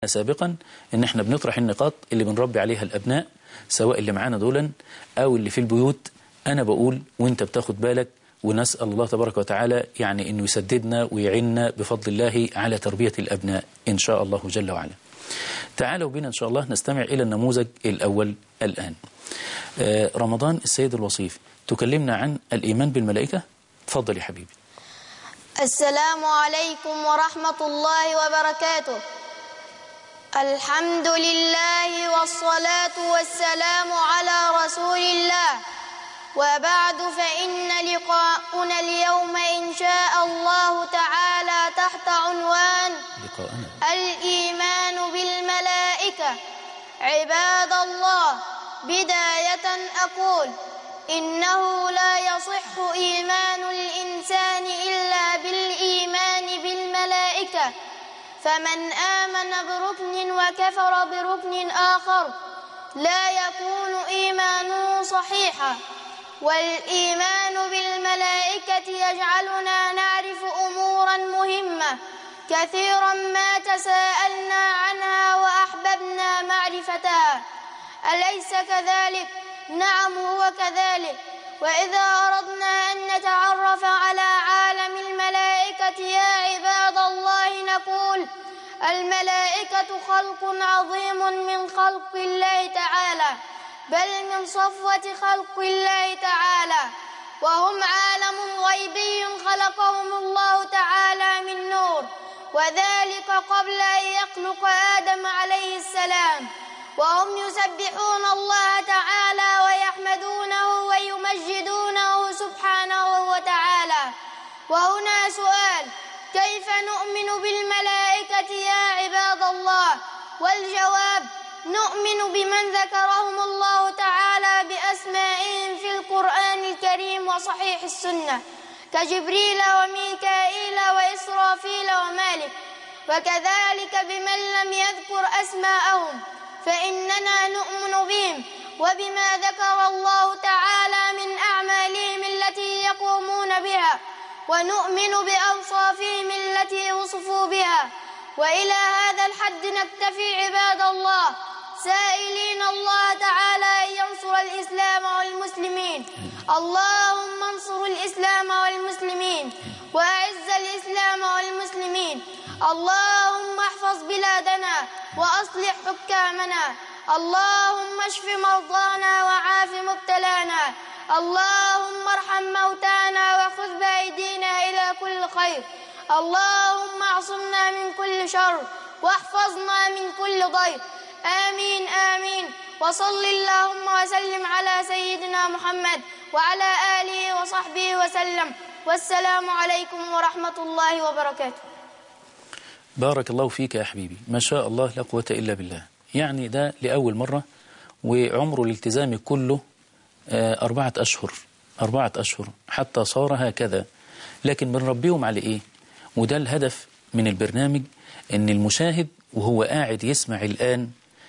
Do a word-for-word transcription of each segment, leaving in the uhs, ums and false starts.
سابقا ان احنا بنطرح النقاط اللي بنربي عليها الابناء، سواء اللي معانا دولا او اللي في البيوت. انا بقول وانت بتاخد بالك، ونسأل الله تبارك وتعالى يعني انه يسددنا ويعيننا بفضل الله على تربية الابناء ان شاء الله جل وعلا. تعالوا بنا ان شاء الله نستمع الى النموذج الاول الان. آه رمضان السيد الوصيف تكلمنا عن الايمان بالملائكة. تفضل يا حبيبي. السلام عليكم ورحمة الله وبركاته. الحمد لله والصلاة والسلام على رسول الله، وبعد فإن لقاؤنا اليوم إن شاء الله تعالى تحت عنوان الإيمان بالملائكة. عباد الله، بداية أقول إنه لا يصح إيمان الإنسان إلا بالإيمان بالملائكة، فمن آمن بركن وكفر بركن آخر لا يكون إيمانه صحيحا. والإيمان بالملائكة يجعلنا نعرف أمورا مهمة كثيرا ما تساءلنا عنها وأحببنا معرفتها، أليس كذلك؟ نعم هو كذلك. وإذا أردنا أن نتعرف على عالم الملائكة يا عباد الله نقول الملائكة خلق عظيم من خلق الله تعالى، بل من صفوة خلق الله تعالى، وهم عالم غيبي خلقهم الله تعالى من نور، وذلك قبل أن يخلق آدم عليه السلام، وهم يسبحون الله تعالى ويحمدونه ويمجدونه سبحانه وتعالى. وهنا سؤال: كيف نؤمن بالملائكة يا عباد الله؟ والجواب: نؤمن بمن ذكرهم الله تعالى بأسمائهم في القرآن الكريم وصحيح السنة، كجبريل وميكائيل وإسرافيل ومالك، وكذلك بمن لم يذكر أسماءهم فإننا نؤمن بهم وبما ذكر الله تعالى من أعمالهم التي يقومون بها، ونؤمن بأوصافهم التي وصفوا بها. وإلى هذا الحد نكتفي عباد الله، سائلين الله تعالى أن ينصر الإسلام والمسلمين. اللهم انصر الإسلام والمسلمين وأعز الإسلام والمسلمين. اللهم احفظ بلادنا وأصلح حكامنا. اللهم اشف مرضانا وعاف مبتلانا. اللهم ارحم موتانا وخذ بأيدينا إلى كل خير. اللهم اعصمنا من كل شر واحفظنا من كل ضير. آمين آمين. وصل اللهم وسلم على سيدنا محمد وعلى آله وصحبه وسلم، والسلام عليكم ورحمة الله وبركاته. بارك الله فيك يا حبيبي، ما شاء الله لا قوة إلا بالله. يعني ده لأول مرة، وعمره الالتزامي كله أربعة أشهر أربعة أشهر حتى صار هكذا. لكن بنربيهم على إيه؟ وده الهدف من البرنامج، إن المشاهد وهو قاعد يسمع الآن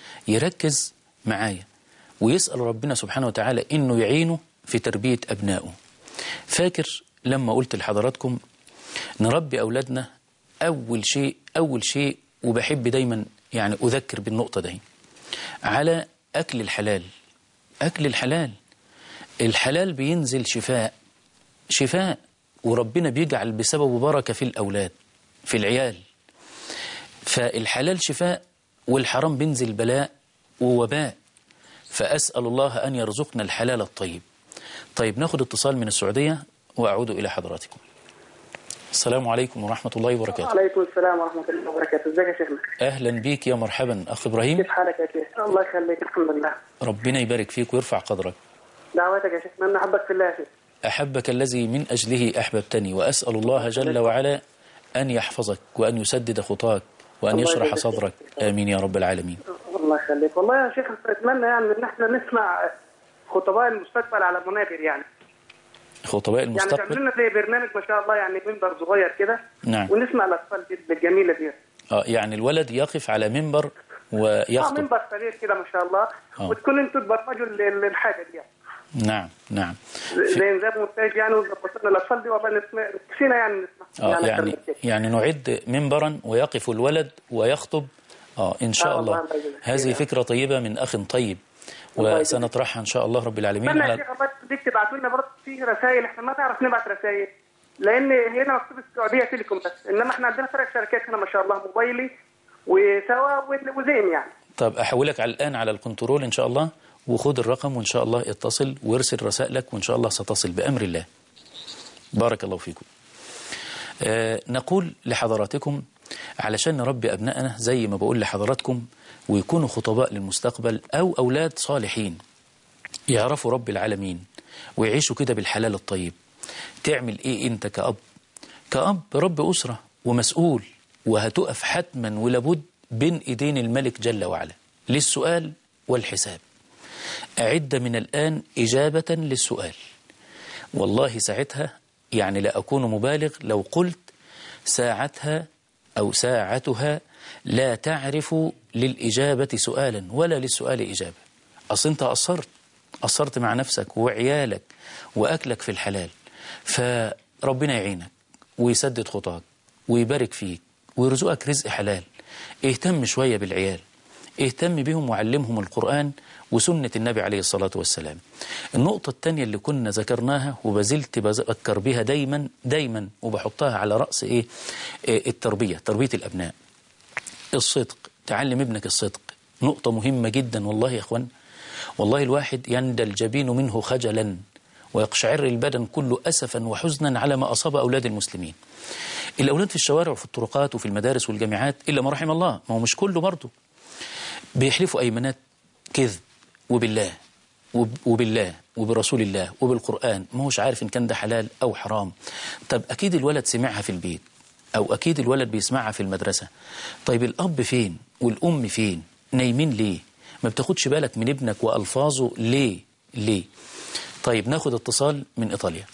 يركز معايا ويسأل ربنا سبحانه وتعالى إنه يعينه في تربية أبنائه. فاكر لما قلت لحضراتكم نربي أولادنا أول شيء أول شيء وبحب دايما يعني أذكر بالنقطة دي، على أكل الحلال. أكل الحلال، الحلال بينزل شفاء شفاء وربنا بيجعل بسببه بركة في الأولاد في العيال. فالحلال شفاء والحرام بينزل بلاء ووباء، فأسأل الله أن يرزقنا الحلال الطيب. طيب ناخد اتصال من السعودية وأعود إلى حضراتكم. السلام عليكم ورحمة الله وبركاته. وعليكم السلام ورحمة الله وبركاته. ازيك يا شيخنا؟ أهلا بيك يا مرحبا أخ إبراهيم. كيف حالك يا شيخ؟ الله يخليك. الحمد لله. ربنا يبارك فيك ويرفع قدرك. دعوتك يا شيخنا، أنا أحبك في الله يا شيخ. أحبك الذي من أجله أحببتني، وأسأل الله جل وعلا أن يحفظك وأن يسدد خطاك وأن يشرح صدرك. آمين يا رب العالمين. الله يخليك. والله يا شيخ أتمنى يعني إن احنا نسمع خطباء المستقبل على منابر، يعني خطباء المستقبل، يعني تعملوا لنا زي برنامج ما شاء الله، يعني منبر صغير كده. نعم. ونسمع الأطفال الجميلة دي. اه يعني الولد يقف على منبر ويخطب. اه منبر صغير كده ما شاء الله. أوه. وتكون انتوا تبرمجوا الحاجة دي يعني. نعم نعم. زي نظام مونتاج يعني، وظبطنا الأطفال دي والله نسمع كثيرا يعني نسمع. اه يعني يعني, يعني نعد منبرا ويقف الولد ويخطب آه إن شاء آه الله. والله الله هذه يجزيك. فكرة طيبة من أخ طيب، الله وسنطرحها إن شاء الله رب العالمين اتمنى يا على شيخ الله دي تبعتوا لنا برضه في رسائل، احنا ما نعرف نبعت رسائل لان هنا مكتوب السعوديه تيليكوم بس، انما احنا عندنا ثلاث شركات هنا ما شاء الله، موبايلي وسوا وزين يعني. طب أحولك على الآن على الكنترول إن شاء الله، وخد الرقم وإن شاء الله اتصل وارسل رسائلك، وإن شاء الله ستصل بأمر الله. بارك الله فيكم. آه نقول لحضراتكم علشان نربي أبنائنا زي ما بقول لحضراتكم، ويكونوا خطباء للمستقبل أو أولاد صالحين يعرفوا رب العالمين ويعيشوا كده بالحلال الطيب. تعمل إيه أنت كأب؟ كأب رب أسرة ومسؤول، وهتقف حتما ولابد بين إيدين الملك جل وعلا للسؤال والحساب. أعد من الآن إجابة للسؤال. والله ساعتها يعني لا أكون مبالغ لو قلت ساعتها أو ساعتها لا تعرف للإجابة سؤالا ولا للسؤال إجابة. أصل أنت قصرت قصرت مع نفسك وعيالك وأكلك في الحلال، فربنا يعينك ويسدد خطاك ويبارك فيك ويرزقك رزق حلال. اهتم شوية بالعيال، اهتم بهم وعلمهم القرآن وسنة النبي عليه الصلاة والسلام. النقطة الثانية اللي كنا ذكرناها وبزلت بذكر بها دايما دايما وبحطها على رأس إيه؟ إيه التربية، تربية الأبناء. الصدق، تعلم ابنك الصدق، نقطة مهمة جدا والله يا أخوان. والله الواحد يندى الجبين منه خجلا ويقشعر البدن كله أسفا وحزنا على ما أصاب أولاد المسلمين. الأولاد في الشوارع وفي الطرقات وفي المدارس والجامعات إلا ما رحم الله، ما هو مش كله برضه، بيحلفوا أيمانات كذب وبالله وبالله وبرسول الله وبالقرآن، ما هوش عارف إن كان ده حلال أو حرام. طب أكيد الولد سمعها في البيت أو أكيد الولد بيسمعها في المدرسة. طيب الأب فين والأم فين؟ نايمين ليه؟ ما بتاخدش بالك من ابنك وألفاظه ليه؟ ليه؟ طيب ناخد اتصال من إيطاليا.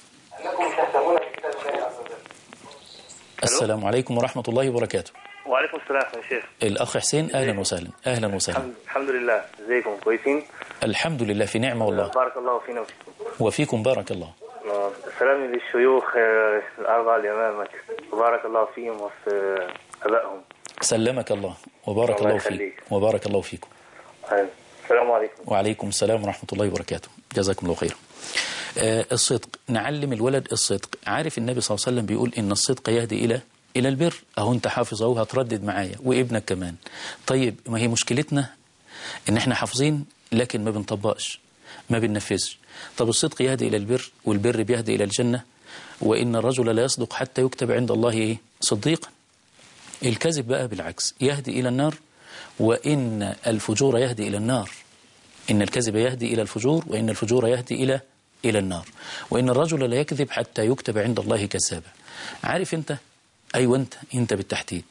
السلام عليكم ورحمة الله وبركاته. وعليكم السلام يا شيخ. الأخ حسين، أهلا وسهلا. أهلا وسهلا. الحمد لله، ازيكم؟ كويسين؟ الحمد لله في نعمة والله. بارك الله فينا وفيكم. وفيكم بارك الله. سلامي للشيوخ الأربعة اللي أمامك، وبارك الله فيهم وفي أبائهم. سلمك الله وبارك الله, الله فيك وبارك الله فيكم. السلام عليكم. وعليكم السلام ورحمة الله وبركاته. جزاكم الله خيرا. آه الصدق، نعلم الولد الصدق. عارف النبي صلى الله عليه وسلم بيقول إن الصدق يهدي إلى إلى البر. أهو أنت حافظه وهتردد معايا وابنك كمان. طيب ما هي مشكلتنا إن إحنا حافظين لكن ما بنطبقش، ما بننفذش. طب الصدق يهدي إلى البر، والبر بيهدي إلى الجنة، وإن الرجل لا يصدق حتى يكتب عند الله إيه؟ صديقا. الكذب بقى بالعكس يهدي إلى النار، وإن الفجور يهدي إلى النار. إن الكذب يهدي إلى الفجور، وإن الفجور يهدي إلى إلى النار، وإن الرجل لا يكذب حتى يكتب عند الله كذابا. عارف أنت؟ أيوة أنت أنت بالتحديد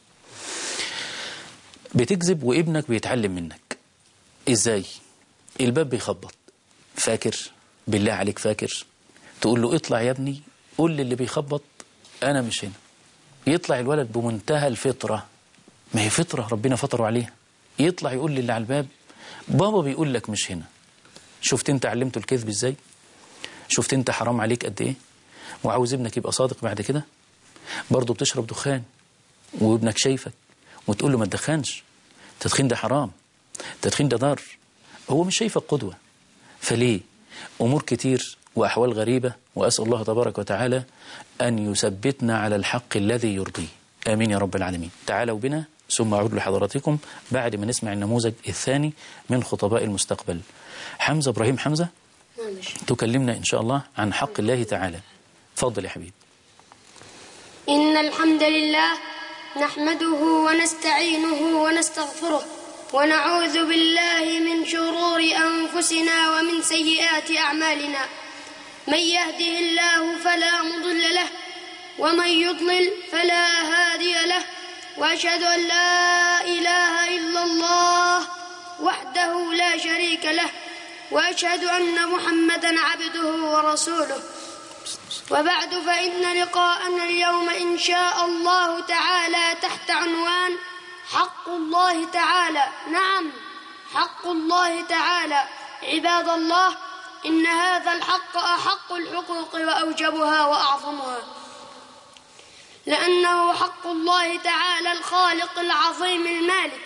بتكذب وابنك بيتعلم منك. إزاي؟ الباب بيخبط، فاكر؟ بالله عليك فاكر؟ تقول له اطلع يا ابني، قول لي اللي بيخبط أنا مش هنا. يطلع الولد بمنتهى الفطرة، ما هي فطرة ربنا فطروا عليها، يطلع يقول لي اللي على الباب بابا بيقول لك مش هنا. شفت انت علمته الكذب ازاي؟ شفت انت حرام عليك قد ايه؟ وعاوز ابنك يبقى صادق بعد كده؟ برضه بتشرب دخان وابنك شايفك وتقول له ما تدخنش، التدخين ده حرام، التدخين ده ضار. هو مش شايفك قدوة. فليه؟ أمور كتير وأحوال غريبة، وأسأل الله تبارك وتعالى أن يثبتنا على الحق الذي يرضيه. آمين يا رب العالمين. تعالوا بنا ثم أعود لحضراتكم بعد ما نسمع النموذج الثاني من خطباء المستقبل. حمزة إبراهيم حمزة تكلمنا إن شاء الله عن حق الله تعالى. تفضل يا حبيب. إن الحمد لله نحمده ونستعينه ونستغفره ونعوذ بالله من شرور أنفسنا ومن سيئات أعمالنا. من يهده الله فلا مضل له ومن يضلل فلا هادي له، وأشهد أن لا إله إلا الله وحده لا شريك له، وأشهد أن محمدا عبده ورسوله. وبعد، فإن لقاءنا اليوم إن شاء الله تعالى تحت عنوان حق الله تعالى. نعم، حق الله تعالى. عباد الله، إن هذا الحق أحق الحقوق وأوجبها وأعظمها، لأنه حق الله تعالى الخالق العظيم المالك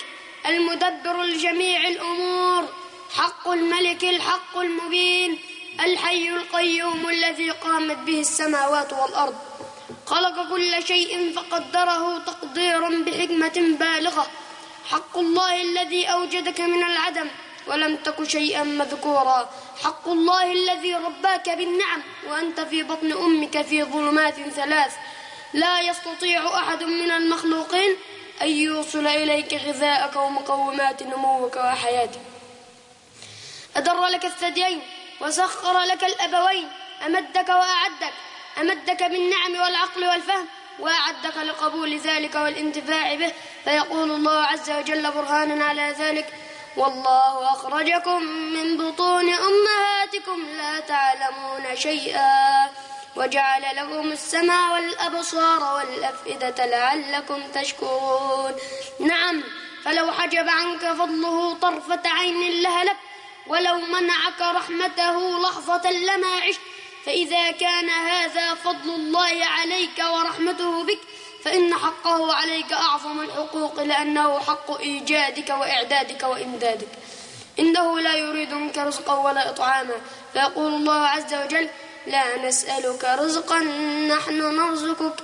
المدبر لجميع الأمور، حق الملك الحق المبين، الحي القيوم الذي قامت به السماوات والأرض، خلق كل شيء فقدره تقديرا بحكمة بالغة. حق الله الذي أوجدك من العدم ولم تك شيئا مذكورا، حق الله الذي رباك بالنعم وأنت في بطن أمك في ظلمات ثلاث، لا يستطيع أحد من المخلوقين أن يوصل إليك غذاءك ومقومات نموك وحياتك. أدر لك الثديين وسخر لك الأبوين، أمدك وأعدك، أمدك بالنعم والعقل والفهم، وأعدك لقبول ذلك والانتفاع به. فيقول الله عز وجل برهانا على ذلك: والله أخرجكم من بطون أمهاتكم لا تعلمون شيئا وجعل لكم السمع والأبصار والأفئدة لعلكم تشكرون. نعم، فلو حجب عنك فضله طرفة عين لهلك، ولو منعك رحمته لحظة لما عشت. فإذا كان هذا فضل الله عليك ورحمته بك، فإن حقه عليك أعظم الحقوق، لأنه حق إيجادك وإعدادك وإمدادك. إنه لا يريد منك رزقا ولا إطعاما. فيقول الله عز وجل: لا نسألك رزقا نحن نرزقك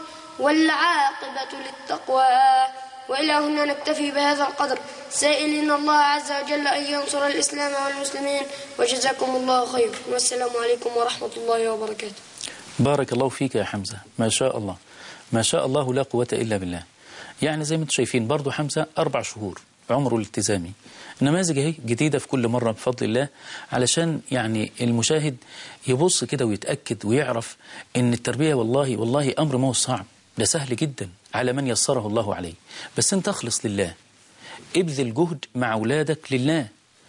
والعاقبة للتقوى. وإلى هنا نكتفي بهذا القدر، سائلين الله عز وجل أن ينصر الإسلام والمسلمين. وجزاكم الله خير، والسلام عليكم ورحمة الله وبركاته. بارك الله فيك يا حمزة، ما شاء الله ما شاء الله لا قوة إلا بالله. يعني زي ما انتم شايفين برضو حمزة أربع شهور عمره الالتزامي، نماذج اهي جديدة في كل مرة بفضل الله، علشان يعني المشاهد يبص كده ويتأكد ويعرف ان التربية والله والله أمر ما هو صعب، ده سهل جدا على من يسره الله عليه. بس انت اخلص لله، ابذل جهد مع أولادك لله،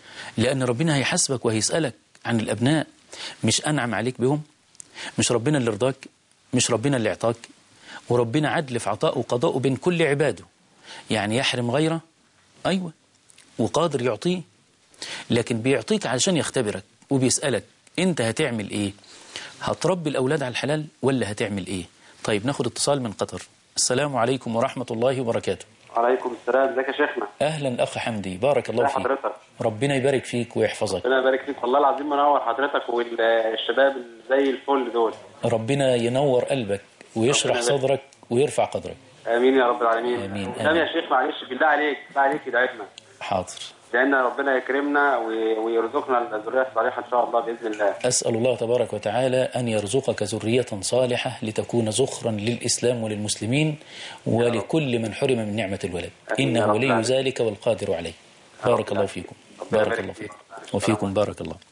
لأن ربنا هيحاسبك وهيسألك عن الأبناء. مش أنعم عليك بهم؟ مش ربنا اللي رضاك؟ مش ربنا اللي اعطاك؟ وربنا عدل في عطاء وقضاء بين كل عباده، يعني يحرم غيره؟ أيوة، وقادر يعطيه، لكن بيعطيك علشان يختبرك وبيسألك انت هتعمل ايه؟ هتربي الأولاد على الحلال ولا هتعمل ايه؟ طيب ناخد اتصال من قطر. السلام عليكم ورحمة الله وبركاته. وعليكم السلام، ازيك يا شيخنا؟ أهلا أخ حمدي، بارك الله فيك. حضرتك ربنا يبارك فيك ويحفظك. ربنا يبارك فيك، والله العظيم منور حضرتك والشباب زي الفل دول. ربنا ينور قلبك ويشرح صدرك ويرفع قدرك. آمين يا رب العالمين. آمين. آمين يا شيخ، معلش بالله عليك بالله عليك ادعينا. حاضر. لأن ربنا يكرمنا ويرزقنا الذرية الصالحة إن شاء الله بإذن الله. أسأل الله تبارك وتعالى أن يرزقك ذرية صالحة لتكون زخرا للإسلام وللمسلمين ولكل من حرم من نعمة الولد، إنه ولي ذلك والقادر عليه. بارك الله فيكم. بارك الله فيكم وفيكم بارك الله.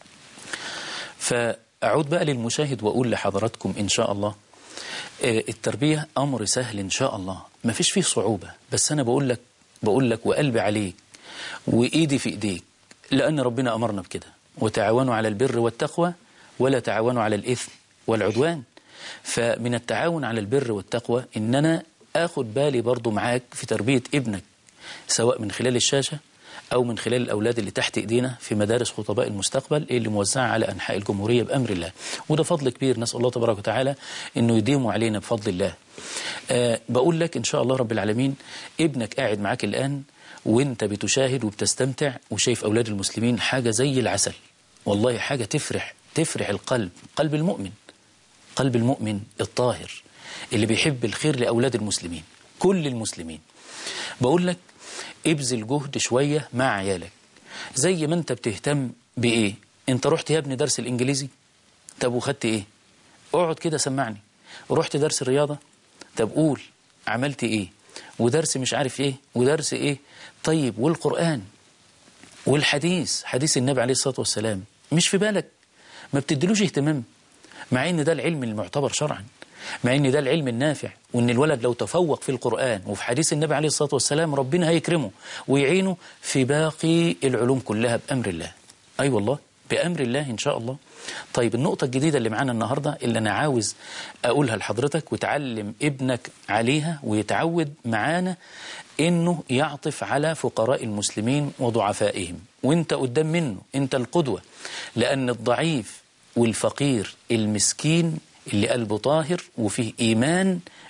فأعود بقى للمشاهد وأقول لحضراتكم إن شاء الله التربية أمر سهل إن شاء الله، ما فيش فيه صعوبة، بس أنا بقول لك بقول لك وقلبي عليك وإيدي في إيديك، لأن ربنا أمرنا بكده: وتعاونوا على البر والتقوى ولا تعاونوا على الإثم والعدوان. فمن التعاون على البر والتقوى إن أنا أخد بالي برضو معاك في تربية ابنك، سواء من خلال الشاشة أو من خلال الأولاد اللي تحت إيدينا في مدارس خطباء المستقبل اللي موزعة على أنحاء الجمهورية بأمر الله. وده فضل كبير، نسأل الله تبارك وتعالى إنه يديمه علينا بفضل الله. أه بقول لك إن شاء الله رب العالمين ابنك قاعد معاك الآن وانت بتشاهد وبتستمتع وشايف أولاد المسلمين، حاجة زي العسل والله، حاجة تفرح تفرح القلب، قلب المؤمن، قلب المؤمن الطاهر اللي بيحب الخير لأولاد المسلمين كل المسلمين. بقول لك ابذل جهد شوية مع عيالك، زي ما انت بتهتم بإيه. انت رحت يا ابني درس الإنجليزي؟ طب وخدت إيه؟ اقعد كده سمعني. رحت درس الرياضة؟ طب قول عملت إيه؟ ودرس مش عارف إيه ودرس إيه. طيب والقرآن والحديث، حديث النبي عليه الصلاة والسلام، مش في بالك؟ ما بتدلوش اهتمام، مع ان ده العلم المعتبر شرعا، مع ان ده العلم النافع، وان الولد لو تفوق في القرآن وفي حديث النبي عليه الصلاة والسلام ربنا هيكرمه ويعينه في باقي العلوم كلها بأمر الله. أي أيوة والله بأمر الله إن شاء الله. طيب النقطة الجديدة اللي معانا النهاردة اللي أنا عاوز أقولها لحضرتك وتعلم ابنك عليها ويتعود معانا، إنه يعطف على فقراء المسلمين وضعفائهم، وإنت قدام منه، إنت القدوة، لأن الضعيف والفقير المسكين اللي قلبه طاهر وفيه إيمان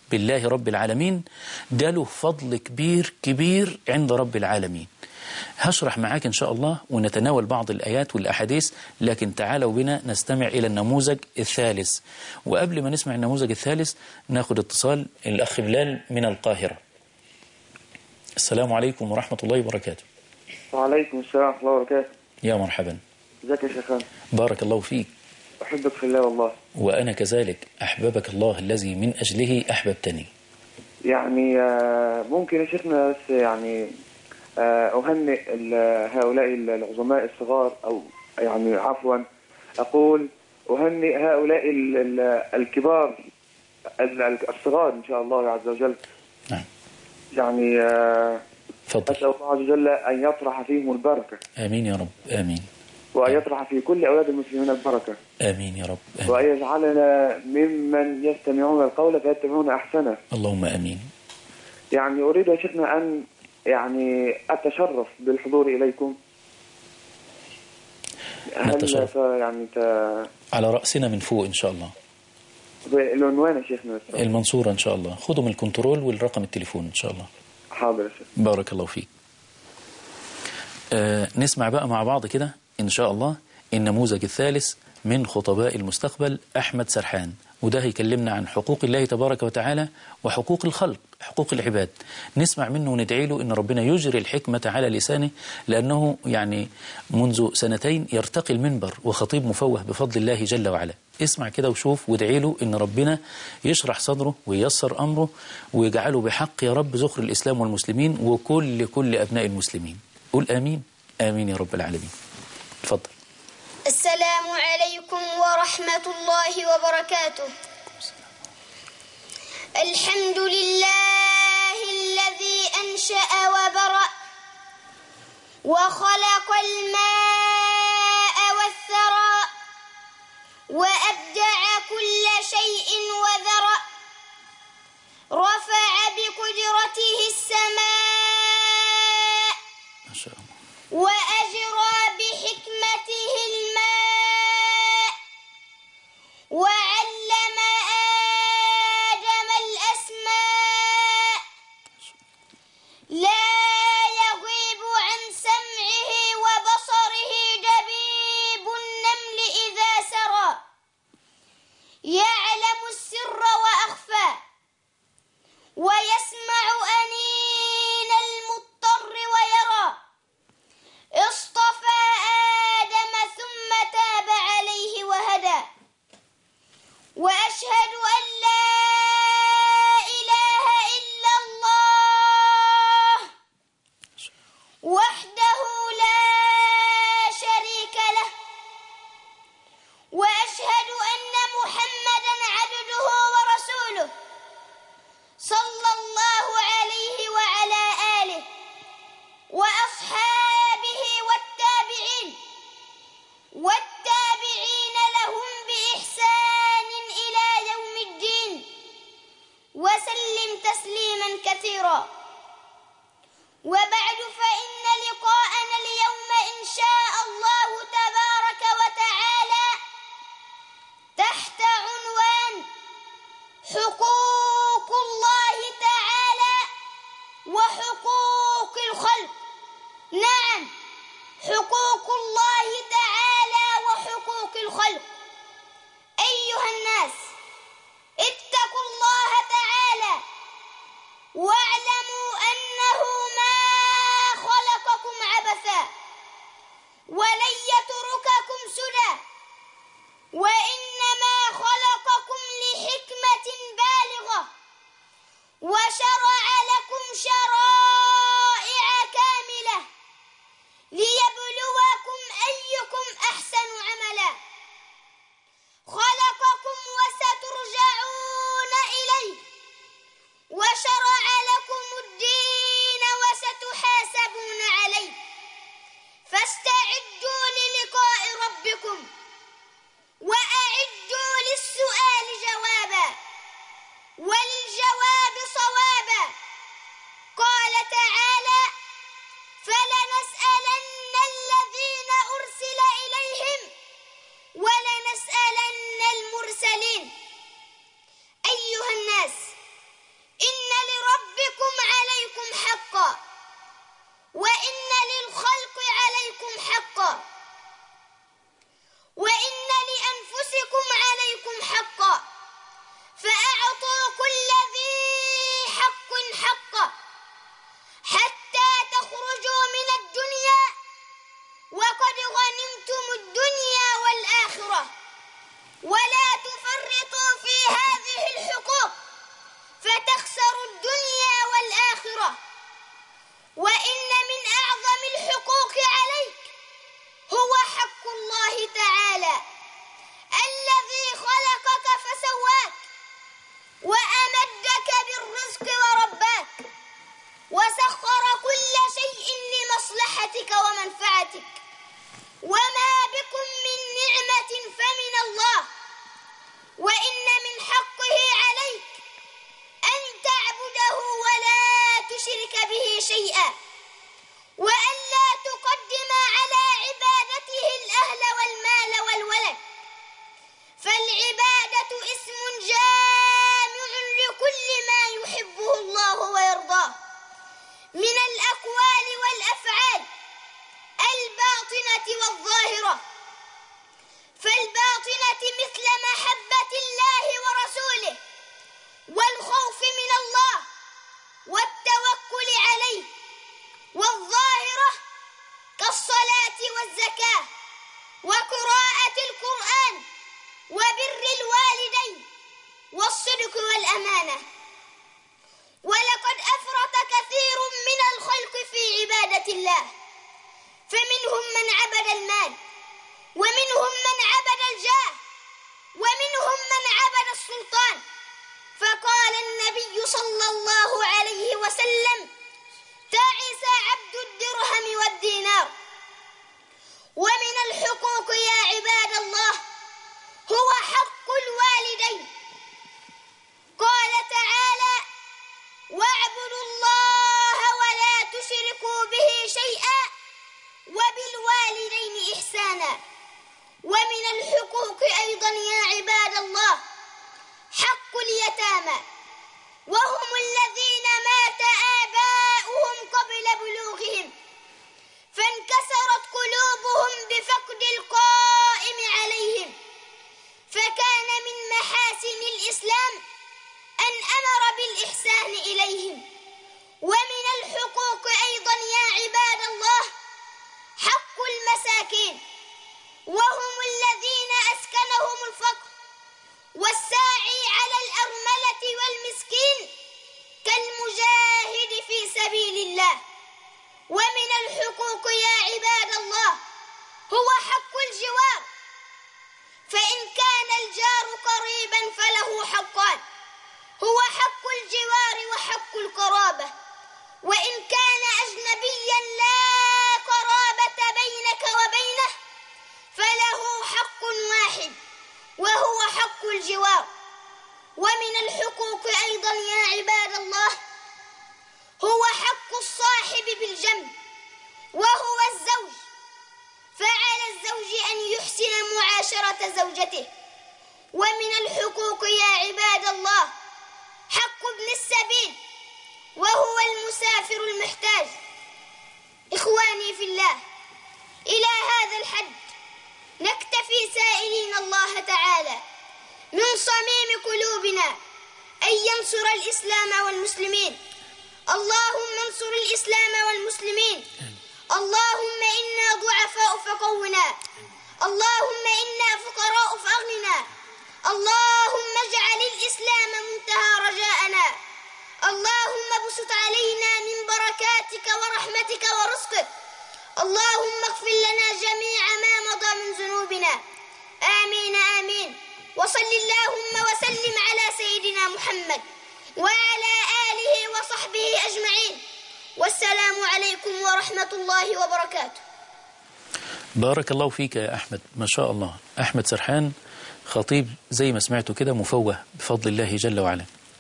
بالله رب العالمين ده له فضل كبير كبير عند رب العالمين. هشرح معاك إن شاء الله ونتناول بعض الآيات والأحاديث، لكن تعالوا بنا نستمع إلى النموذج الثالث. وقبل ما نسمع النموذج الثالث ناخد اتصال الأخ بلال من القاهرة. السلام عليكم ورحمة الله وبركاته. وعليكم السلام ورحمة الله وبركاته. يا مرحبا. ازيك يا شيخان؟ بارك الله فيك. أحبك في الله والله. وأنا كذلك أحببك الله الذي من أجله أحببتني. يعني ممكن يا شيخنا بس يعني أهنئ هؤلاء العظماء الصغار، أو يعني عفوا أقول أهنئ هؤلاء الكبار الصغار إن شاء الله عز وجل. نعم. يعني فضل. أسأل الله عز وجل أن يطرح فيهم البركة. آمين يا رب. آمين. وأن يطرح في كل أولاد المسلمين البركة. آمين يا رب. آمين. وأن يجعلنا ممن يستمعون القول فيتبعون أحسنه. اللهم آمين. يعني أريد يا شيخنا أن يعني أتشرف بالحضور إليكم. نتشرف. يعني ت... على رأسنا من فوق إن شاء الله. العنوان يا شيخنا بس. المنصورة إن شاء الله. خذوا من الكنترول والرقم التليفون إن شاء الله. حاضر يا شيخ. بارك الله فيك. آه نسمع بقى مع بعض كده إن شاء الله النموذج الثالث من خطباء المستقبل أحمد سرحان، وده هيكلمنا عن حقوق الله تبارك وتعالى وحقوق الخلق، حقوق العباد. نسمع منه وندعي له إن ربنا يجري الحكمة على لسانه، لأنه يعني منذ سنتين يرتقي المنبر وخطيب مفوه بفضل الله جل وعلا. اسمع كده وشوف وادعي له إن ربنا يشرح صدره وييسر أمره ويجعله بحق يا رب ذخر الإسلام والمسلمين وكل كل أبناء المسلمين. قول آمين. آمين يا رب العالمين. تفضل. السلام عليكم ورحمة الله وبركاته. الحمد لله الذي أنشأ وبرأ وخلق الماء والثرى وأبدع كل شيء وذرأ، رفع بقدرته السماء ما شاء الله وأجرى بحكمته الماء، وعلم آدم الأسماء، لا يغيب عن سمعه وبصره دبيب النمل إذا سرى، يعلم السر وأخفى ويسمع أنين المضطر ويرى، اصطفى آدم ثم تاب عليه وهدى، وأشهد أن لا إله إلا الله وحده لا شريك له، وأشهد أن محمدا عبده ورسوله صلى الله عليه وعلى آله وأصحابه والتابعين والتابعين لهم بإحسان إلى يوم الدين، وسلم تسليما كثيرا. وبعد، فإن لقاءنا اليوم إن شاء الله تبارك وتعالى تحت عنوان حقوق الله تعالى وحقوق الخلق. نعم، حقوق الله تعالى وحقوق الخلق. أيها الناس، اتقوا الله تعالى واعلموا أنه ما خلقكم عبثا ولن يترككم سدى، وإنما خلقكم لحكمة بالغة وشرع لكم شرائع كاملة ليبلوكم أيكم أحسن عملا. خلقكم وسترجعون إليه، وشرع لكم الدين وستحاسبون عليه، فاستعدوا للقاء ربكم وأعدوا ومنفعتك. وما بكم من نعمة فمن الله، وإن من حقه عليك أن تعبده ولا تشرك به شيئا، وأن لا تقدم على عبادته الأهل والمال والولد، فالعبادة اسم جامع لكل ما يحبه الله ويرضاه من الأقوال والأفعال الباطنة والظاهرة. فالباطنة مثل محبة الله ورسوله والخوف من الله والتوكل عليه، والظاهرة كالصلاة والزكاة وقراءة القرآن وبر الوالدين والصدق والأمانة. ولقد أفرط كثير من الخلق في عبادة الله، فمنهم من عبد المال، ومنهم من عبد الجاه، ومنهم من عبد السلطان. فقال النبي صلى الله عليه وسلم: تعس عبد الدرهم والدينار. ومن الحقوق يا عباد الله هو حق الوالدين. قال تعالى: واعبدوا الله ولا تشركوا به شيئا وبالوالدين إحسانا. ومن الحقوق أيضا يا عباد الله حق اليتامى، وهم الذين مات آباؤهم قبل بلوغهم، فانكسرت قلوبهم بفقد القائم عليهم، فكان من محاسن الإسلام أن أمر بالإحسان إليهم. ومن الحقوق أيضا يا عباد الله حق المساكين، وهم الذين أسكنهم الفقر، والساعي على الأرملة والمسكين كالمجاهد في سبيل الله. ومن الحقوق يا عباد الله هو حق الجوار، فإن كان الجار قريبا فله حقان: هو حق الجوار وحق القرابة. وإن كان أجنبيا لا قرابة بينك وبينه فله حق واحد وهو حق الجوار. ومن الحقوق أيضا يا عباد الله هو حق الصاحب بالجنب وهو الزوج، فعلى الزوج أن يحسن معاشرة زوجته. ومن الحقوق يا عباد الله حق ابن السبيل، وهو المسافر المحتاج. إخواني في الله، إلى هذا الحد نكتفي سائلين الله تعالى من صميم قلوبنا أن ينصر الإسلام والمسلمين. اللهم انصر الإسلام والمسلمين. اللهم إنا ضعفاء فقونا، اللهم إنا فقراء فأغننا، اللهم اجعل الإسلام منتهى رجاءنا، اللهم ابسط علينا من بركاتك ورحمتك ورزقك، اللهم اغفر لنا جميع ما مضى من ذنوبنا. آمين آمين. وصل اللهم وسلم على سيدنا محمد وعلى آله وصحبه أجمعين، والسلام عليكم ورحمة الله وبركاته. بارك الله فيك يا أحمد، ما شاء الله. أحمد سرحان خطيب زي ما سمعته كده مفوه بفضل الله جل وعلا،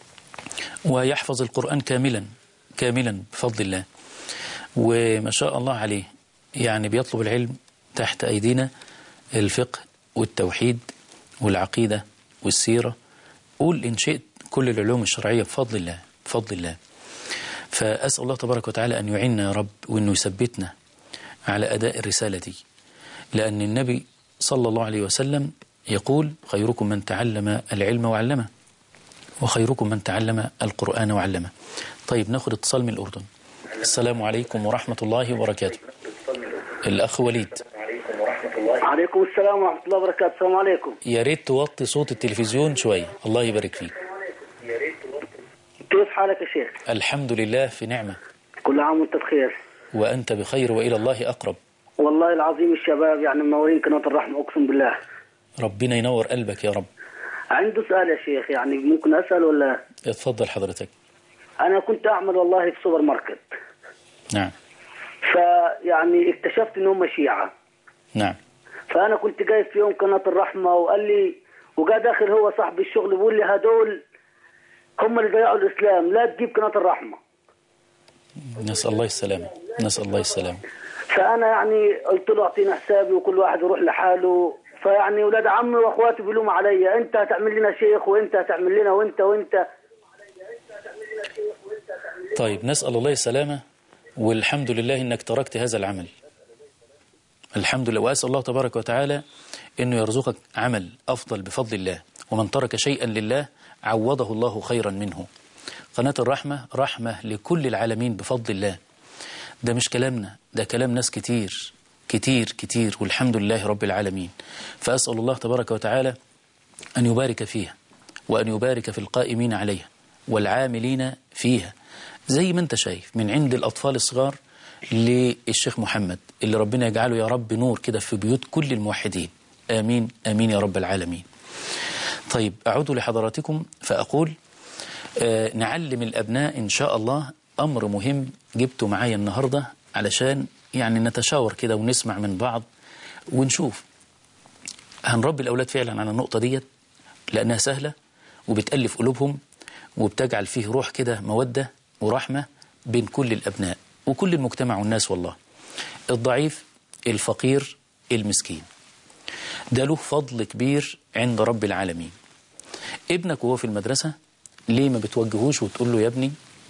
ويحفظ القرآن كاملا كاملا بفضل الله، وما شاء الله عليه. يعني بيطلب العلم تحت أيدينا، الفقه والتوحيد والعقيدة والسيرة، قول إن شئت كل العلوم الشرعية بفضل الله بفضل الله. فأسأل الله تبارك وتعالى أن يعيننا يا رب، وأنه يثبتنا على أداء الرسالة دي، لأن النبي صلى الله عليه وسلم يقول: خيركم من تعلم العلم وعلمه، وخيركم من تعلم القرآن وعلمه. طيب ناخد اتصال من الأردن. السلام عليكم ورحمة الله وبركاته. الأخ وليد. عليكم السلام ورحمة الله وبركاته. السلام عليكم. يا ريت توطي صوت التلفزيون شوية، الله يبارك فيك. كيف حالك يا شيخ؟ الحمد لله في نعمة. كل عام وانت بخير. وأنت بخير وإلى الله أقرب. والله العظيم الشباب يعني منورين قناة الرحمة، أقسم بالله. ربنا ينور قلبك يا رب. عنده سؤال يا شيخ، يعني ممكن أسأل ولا؟ اتفضل حضرتك. أنا كنت أعمل والله في سوبر ماركت. نعم. فيعني اكتشفت ان هم شيعة. نعم. فانا كنت جايب في يوم قناة الرحمة وقال لي، وجا داخل هو صاحب الشغل بيقول لي هدول هم اللي ضيعوا الاسلام، لا تجيب قناة الرحمة. نسأل الله السلامة، نسأل الله السلامة. فانا يعني قلت له اعطينا حسابي وكل واحد يروح لحاله. فيعني ولاد عمي واخواتي بيلوموا عليا، انت هتعمل لنا شيخ وانت هتعمل لنا وانت وانت. طيب نسأل الله السلامة، والحمد لله انك تركت هذا العمل. الحمد لله، وأسأل الله تبارك وتعالى انه يرزقك عمل افضل بفضل الله، ومن ترك شيئا لله عوضه الله خيرا منه. قناة الرحمة رحمة لكل العالمين بفضل الله. ده مش كلامنا، ده كلام ناس كتير كتير كتير، والحمد لله رب العالمين. فأسأل الله تبارك وتعالى أن يبارك فيها، وأن يبارك في القائمين عليها والعاملين فيها، زي ما انت شايف من عند الأطفال الصغار للشيخ محمد، اللي ربنا يجعله يا رب نور كده في بيوت كل الموحدين. آمين آمين يا رب العالمين. طيب أعود لحضراتكم فأقول آه نعلم الأبناء إن شاء الله أمر مهم جبته معايا النهاردة، علشان يعني نتشاور كده ونسمع من بعض ونشوف هنربي الأولاد فعلا على النقطة ديت، لأنها سهلة وبتألف قلوبهم وبتجعل فيه روح كده مودة ورحمة بين كل الأبناء وكل المجتمع والناس. والله الضعيف الفقير المسكين ده له فضل كبير عند رب العالمين. ابنك وهو في المدرسة ليه ما بتوجهوش وتقول له يا ابني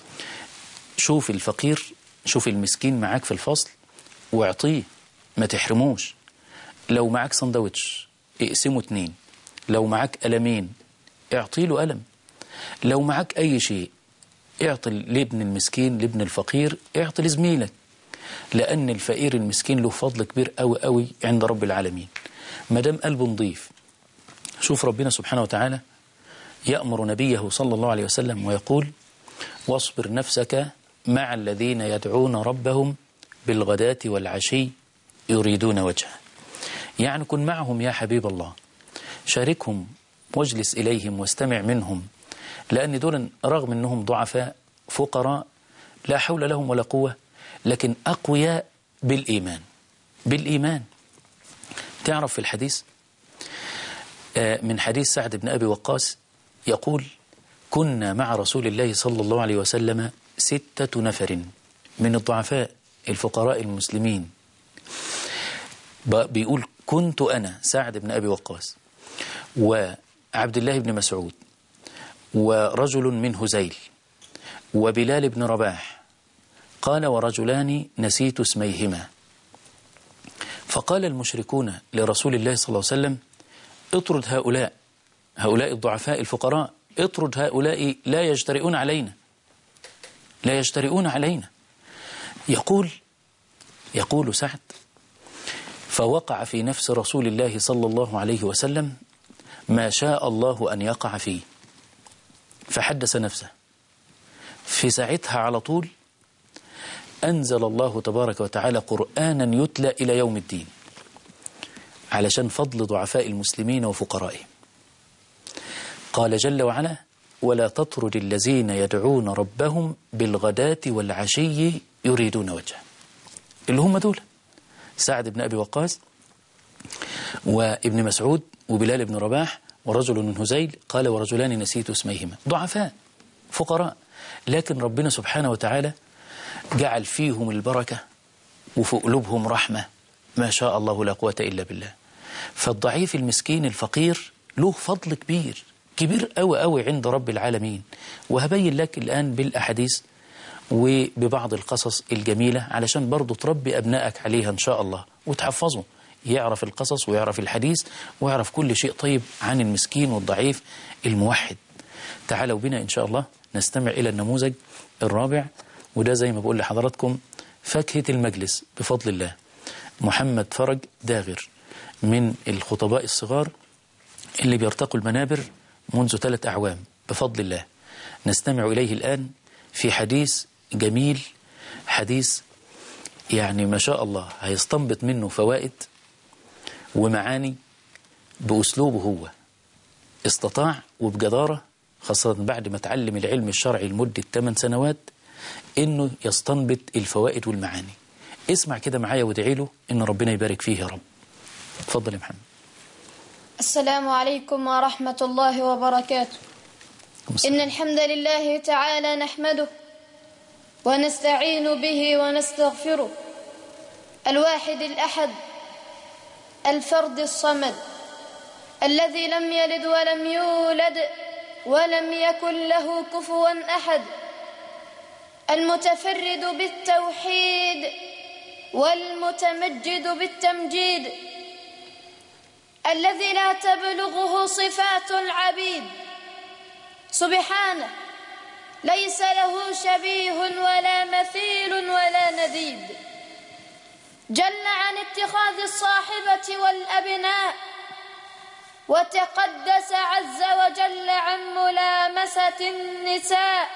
شوف الفقير، شوف المسكين معاك في الفصل واعطيه، ما تحرموش. لو معاك سندوتش اقسمه اتنين، لو معاك قلمين اعطي له قلم، لو معاك اي شيء اعطي لابن المسكين لابن الفقير، اعطي لزميلك، لأن الفقير المسكين له فضل كبير قوي قوي عند رب العالمين ما دام قلبه نظيف. شوف ربنا سبحانه وتعالى يأمر نبيه صلى الله عليه وسلم ويقول واصبر نفسك مع الذين يدعون ربهم بالغداة والعشي يريدون وجهه. يعني كن معهم يا حبيب الله، شاركهم واجلس إليهم واستمع منهم، لأن دول رغم أنهم ضعفاء فقراء لا حول لهم ولا قوة، لكن أقوياء بالإيمان. بالإيمان تعرف في الحديث من حديث سعد بن أبي وقاص يقول كنا مع رسول الله صلى الله عليه وسلم ستة نفر من الضعفاء الفقراء المسلمين. بيقول كنت أنا سعد بن أبي وقاص وعبد الله بن مسعود ورجل من هزيل وبلال بن رباح، قال ورجلان نسيت اسميهما. فقال المشركون لرسول الله صلى الله عليه وسلم اطرد هؤلاء، هؤلاء الضعفاء الفقراء، اطرد هؤلاء لا يجترئون علينا، لا يجترئون علينا. يقول يقول سعد فوقع في نفس رسول الله صلى الله عليه وسلم ما شاء الله أن يقع فيه، فحدث نفسه. في ساعتها على طول أنزل الله تبارك وتعالى قرآنا يتلى إلى يوم الدين علشان فضل ضعفاء المسلمين وفقرائهم. قال جل وعلا ولا تطرد الذين يدعون ربهم بالغداة والعشي يريدون وجهه، اللي هم دول سعد بن أبي وقاص وابن مسعود وبلال بن رباح ورجل من هزيل، قال ورجلان نسيت اسميهما، ضعفاء فقراء، لكن ربنا سبحانه وتعالى جعل فيهم البركة وفي قلوبهم رحمة ما شاء الله لا قوة إلا بالله. فالضعيف المسكين الفقير له فضل كبير كبير قوي قوي عند رب العالمين. وهبين لك الآن بالأحاديث وببعض القصص الجميلة علشان برضو تربي أبنائك عليها إن شاء الله وتحفظه، يعرف القصص ويعرف الحديث ويعرف كل شيء طيب عن المسكين والضعيف الموحد. تعالوا بنا إن شاء الله نستمع إلى النموذج الرابع، وده زي ما بقول لحضراتكم فاكهة المجلس بفضل الله. محمد فرج داغر من الخطباء الصغار اللي بيرتقوا المنابر منذ ثلاث أعوام بفضل الله. نستمع إليه الآن في حديث جميل، حديث يعني ما شاء الله هيستنبط منه فوائد ومعاني بأسلوبه هو. استطاع وبجدارة خاصة بعد ما تعلم العلم الشرعي لمدة ثمان سنوات إنه يستنبط الفوائد والمعاني اسمع كده معايا وادعي له إن ربنا يبارك فيه يا رب. اتفضل يا محمد. السلام عليكم ورحمة الله وبركاته. إن الحمد لله تعالى نحمده ونستعين به ونستغفره، الواحد الأحد الفرد الصمد الذي لم يلد ولم يولد ولم يكن له كفوا أحد، المتفرد بالتوحيد والمتمجد بالتمجيد، الذي لا تبلغه صفات العبيد سبحانه، ليس له شبيه ولا مثيل ولا نديد، جل عن اتخاذ الصاحبة والأبناء، وتقدس عز وجل عن ملامسة النساء،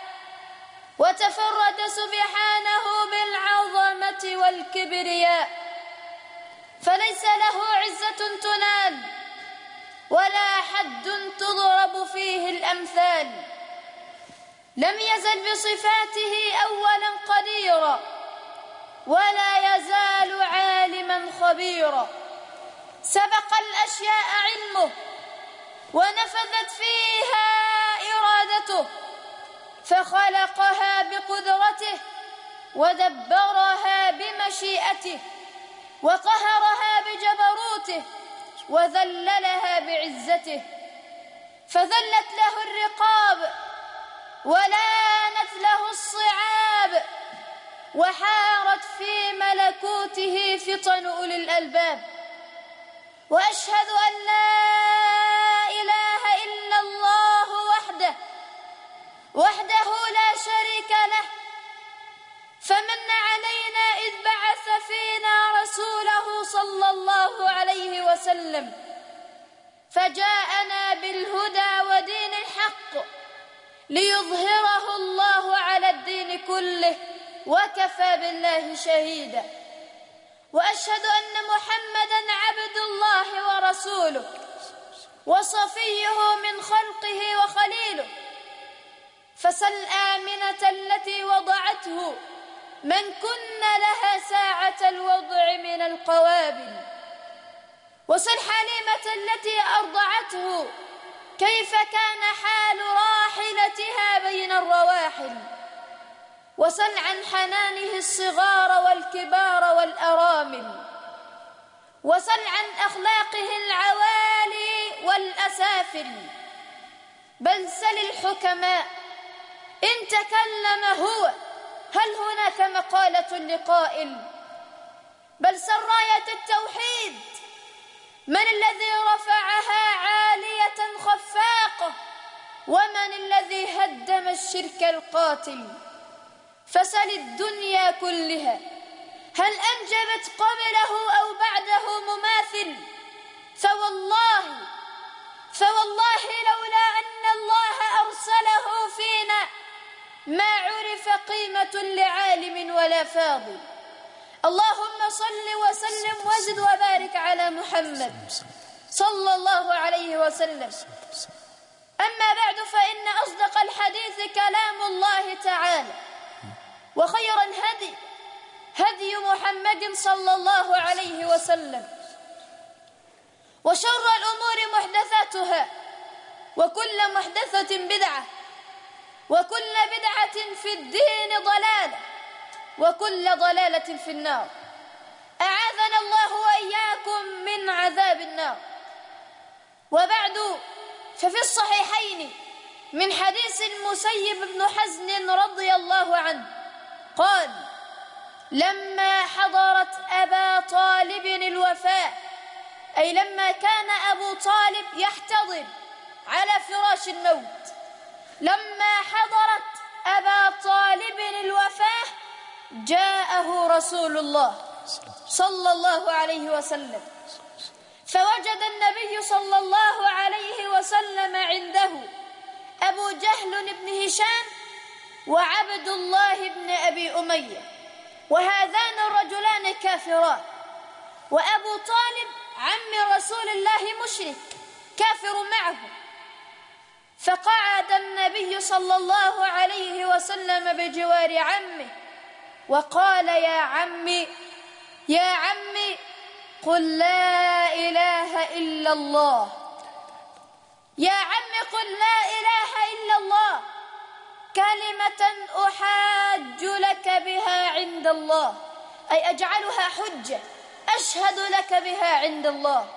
وتفرد سبحانه بالعظمة والكبرياء، فليس له عزة تنال ولا حد تضرب فيه الأمثال، لم يزل بصفاته أولا قديرا ولا يزال عالما خبيرا، سبق الأشياء علمه ونفذت فيها إرادته، فخلقها بقدرته ودبرها بمشيئته وقهرها بجبروته وذللها بعزته، فذلت له الرقاب ولانت له الصعاب، وحارت في ملكوته فطن أولي الألباب. وأشهد أن لا إله إلا الله وحده وحده لا شريك له، فمن علينا إذ بعث فينا رسوله صلى الله عليه وسلم، فجاءنا بالهدى ودين الحق ليظهره الله على الدين كله، وكفى بالله شهيدا. وأشهد أن محمدًا عبد الله ورسوله وصفيه من خلقه وخليله، فسل آمنة التي وضعته من كن لها ساعة الوضع من القوابل، وسل حليمة التي أرضعته كيف كان حال راحلتها بين الرواحل، وسل عن حنانه الصغار والكبار والأرامل، وسل عن أخلاقه العوالي والأسافل، بل سل الحكماء إن تكلم هو هل هناك مقالة لقائل، بل سل راية التوحيد من الذي رفعها عالية خفاقة، ومن الذي هدم الشرك القاتل، فسل الدنيا كلها هل أنجبت قبله أو بعده مماثل، فوالله فوالله لولا أن الله أرسله فينا ما عرف قيمة لعالم ولا فاضل. اللهم صل وسلم وزد وبارك على محمد صلى الله عليه وسلم. أما بعد، فإن أصدق الحديث كلام الله تعالى، وخير الهدي هدي محمد صلى الله عليه وسلم، وشر الأمور محدثاتها، وكل محدثة بدعة، وكل بدعة في الدين ضلالة، وكل ضلالة في النار. أعاذنا الله وإياكم من عذاب النار. وبعد، ففي الصحيحين من حديث المسيب بن حزن رضي الله عنه قال: لما حضرت أبا طالب الوفاة، أي لما كان أبو طالب يحتضر على فراش الموت، لما حضرت أبا طالب الوفاة جاءه رسول الله صلى الله عليه وسلم، فوجد النبي صلى الله عليه وسلم عنده أبو جهل بن هشام وعبد الله بن أبي أمية، وهذان الرجلان كافران، وأبو طالب عم رسول الله مشرك كافر معه. فقعد النبي صلى الله عليه وسلم بجوار عمه وقال يا عمي يا عمي قل لا إله إلا الله، يا عمي قل لا إله إلا الله كلمة أحاج لك بها عند الله، أي أجعلها حجة أشهد لك بها عند الله.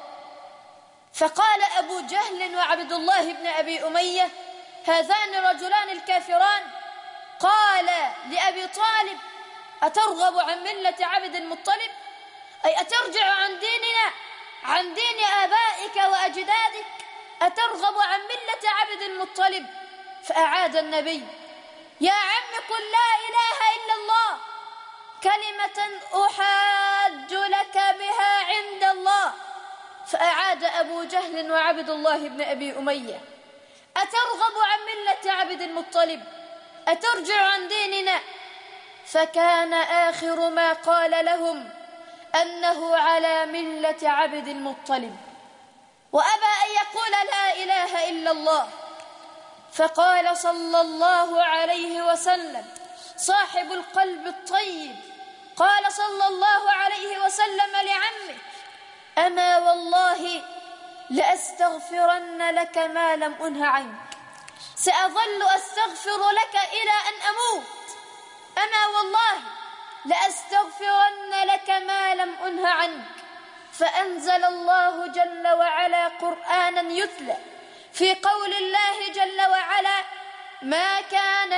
فقال أبو جهل وعبد الله بن أبي أمية هذان الرجلان الكافران قال لأبي طالب أترغب عن ملة عبد المطلب، أي أترجع عن ديننا عن دين آبائك وأجدادك، أترغب عن ملة عبد المطلب؟ فأعاد النبي يا عم قل لا إله إلا الله كلمة أحاج لك بها عند الله. فأعاد أبو جهل وعبد الله بن أبي أمية أترغب عن ملة عبد المطلب، أترجع عن ديننا؟ فكان آخر ما قال لهم أنه على ملة عبد المطلب، وأبى أن يقول لا إله إلا الله. فقال صلى الله عليه وسلم صاحب القلب الطيب، قال صلى الله عليه وسلم لعمه أما والله لأستغفرن لك ما لم أنه عنك، سأظل أستغفر لك إلى أن أموت، أما والله لأستغفرن لك ما لم أنه عنك. فأنزل الله جل وعلا قرآنا يتلى في قول الله جل وعلا ما كان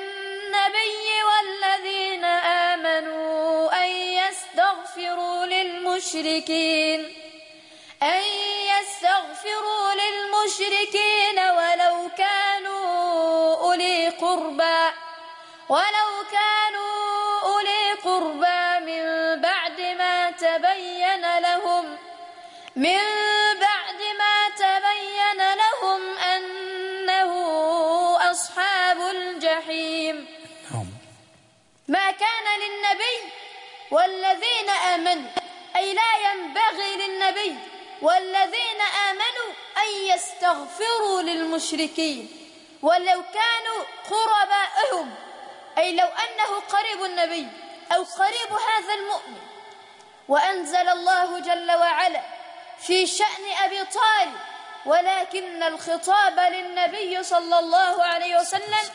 للنبي والذين آمنوا أن يستغفروا للمشركين أن يستغفروا للمشركين ولو كانوا أولي قربى ولو كانوا أولي قربى من بعد ما تبين لهم من بعد ما تبين لهم أنه أصحاب الجحيم. ما كان للنبي والذين آمنوا، أي لا ينبغي للنبي والذين آمنوا أن يستغفروا للمشركين ولو كانوا قرباءهم، أي لو أنه قريب النبي أو قريب هذا المؤمن. وأنزل الله جل وعلا في شأن أبي طالب ولكن الخطاب للنبي صلى الله عليه وسلم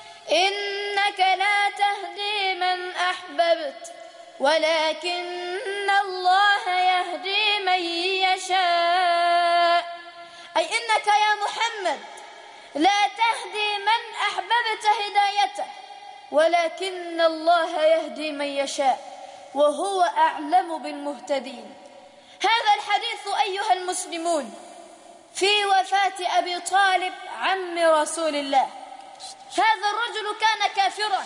إنك لا تهدي من أحببت ولكن الله يهدي من يشاء، أي إنك يا محمد لا تهدي من أحببت هدايته ولكن الله يهدي من يشاء وهو أعلم بالمهتدين. هذا الحديث أيها المسلمون في وفاة أبي طالب عم رسول الله. هذا الرجل كان كافرا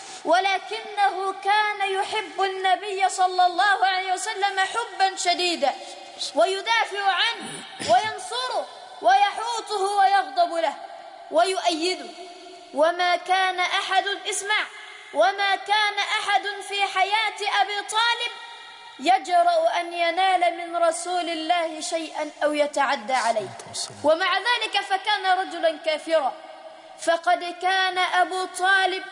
ولكنه كان يحب النبي صلى الله عليه وسلم حبا شديدا ويدافع عنه وينصره ويحوطه ويغضب له ويؤيده. وما كان أحد اسمع وما كان أحد في حياة أبي طالب يجرؤ أن ينال من رسول الله شيئا أو يتعدى عليه، ومع ذلك فكان رجلا كافرا. فقد كان أبو طالب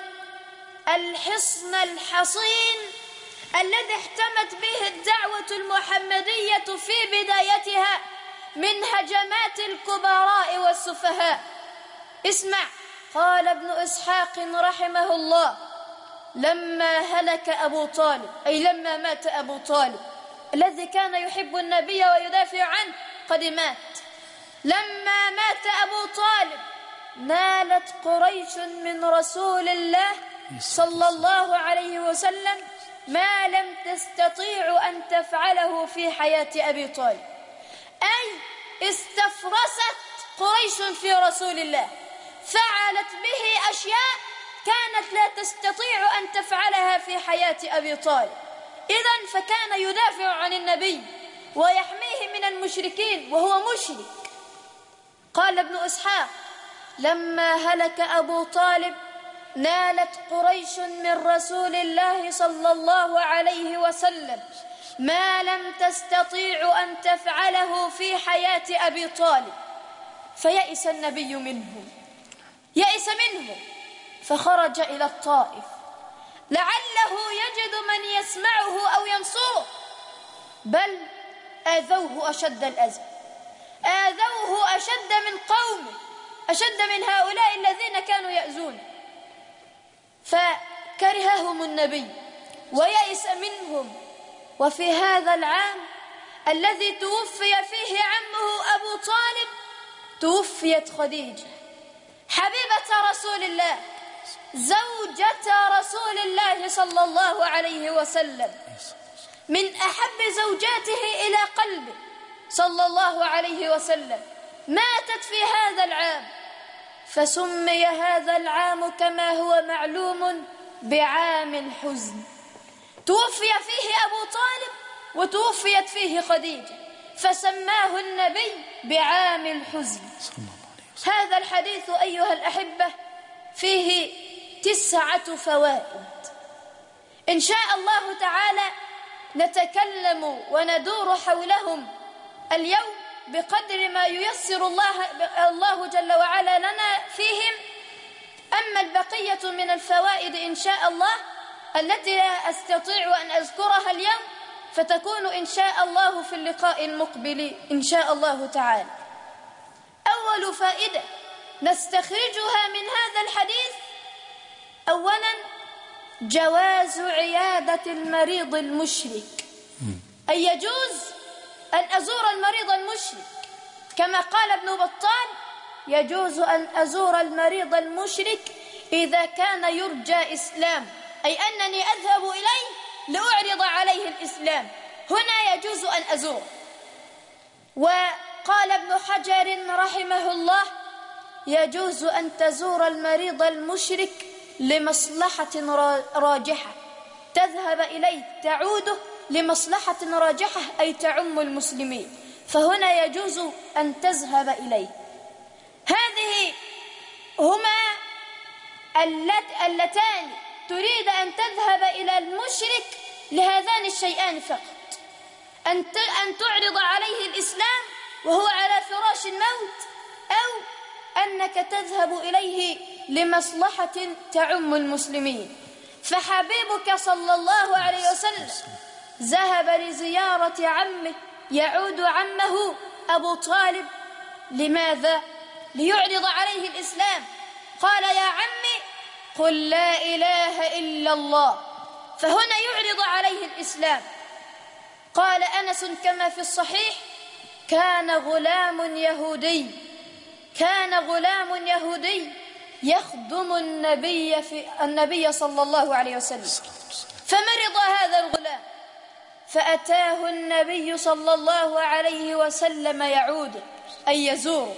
الحصن الحصين الذي احتمت به الدعوة المحمدية في بدايتها من هجمات الكبراء والسفهاء. اسمع، قال ابن إسحاق رحمه الله لما هلك أبو طالب، أي لما مات أبو طالب الذي كان يحب النبي ويدافع عنه قد مات. لما مات أبو طالب نالت قريش من رسول الله صلى الله عليه وسلم ما لم تستطيع أن تفعله في حياة أبي طالب، أي استفرست قريش في رسول الله، فعلت به أشياء كانت لا تستطيع أن تفعلها في حياة أبي طالب. إذن فكان يدافع عن النبي ويحميه من المشركين وهو مشرك. قال ابن إسحاق لما هلك أبو طالب نالت قريش من رسول الله صلى الله عليه وسلم ما لم تستطيع أن تفعله في حياة أبي طالب، فيئس النبي منه يئس منه فخرج إلى الطائف. لعله يجد من يسمعه أو ينصره، بل آذوه أشد الأذى، آذوه أشد من قومه، أشد من هؤلاء الذين كانوا يأذون. فكرههم النبي ويئس منهم. وفي هذا العام الذي توفي فيه عمه أبو طالب توفيت خديجة حبيبة رسول الله، زوجة رسول الله صلى الله عليه وسلم، من أحب زوجاته إلى قلبه صلى الله عليه وسلم، ماتت في هذا العام، فسمي هذا العام كما هو معلوم بعام الحزن. توفي فيه أبو طالب وتوفيت فيه خديجة، فسماه النبي بعام الحزن. هذا الحديث أيها الأحبة فيه تسعة فوائد، إن شاء الله تعالى نتكلم وندور حولهم اليوم بقدر ما ييسر الله, الله جل وعلا لنا فيهم. أما البقية من الفوائد إن شاء الله التي لا أستطيع أن أذكرها اليوم فتكون إن شاء الله في اللقاء المقبل إن شاء الله تعالى. أول فائدة نستخرجها من هذا الحديث: أولا جواز عيادة المريض المشرك، أي يجوز أن أزور المريض المشرك، كما قال ابن بطال: يجوز أن أزور المريض المشرك إذا كان يرجى إسلام، أي أنني أذهب إليه لأعرض عليه الإسلام، هنا يجوز أن أزور. وقال ابن حجر رحمه الله: يجوز أن تزور المريض المشرك لمصلحة راجحة، تذهب إليه تعوده لمصلحة راجحة أي تعم المسلمين، فهنا يجوز أن تذهب إليه. هذه هما اللتان تريد أن تذهب إلى المشرك لهذان الشيئان فقط: أن أن تعرض عليه الإسلام وهو على فراش الموت، أو أنك تذهب إليه لمصلحة تعم المسلمين. فحبيبك صلى الله عليه وسلم ذهب لزيارة عمه يعود عمه أبو طالب، لماذا؟ ليعرض عليه الإسلام. قال: يا عمي قل لا إله إلا الله، فهنا يعرض عليه الإسلام. قال أنس كما في الصحيح: كان غلام يهودي كان غلام يهودي يخدم النبي في النبي صلى الله عليه وسلم، فمرض هذا الغلام، فأتاه النبي صلى الله عليه وسلم يعوده أي يزوره،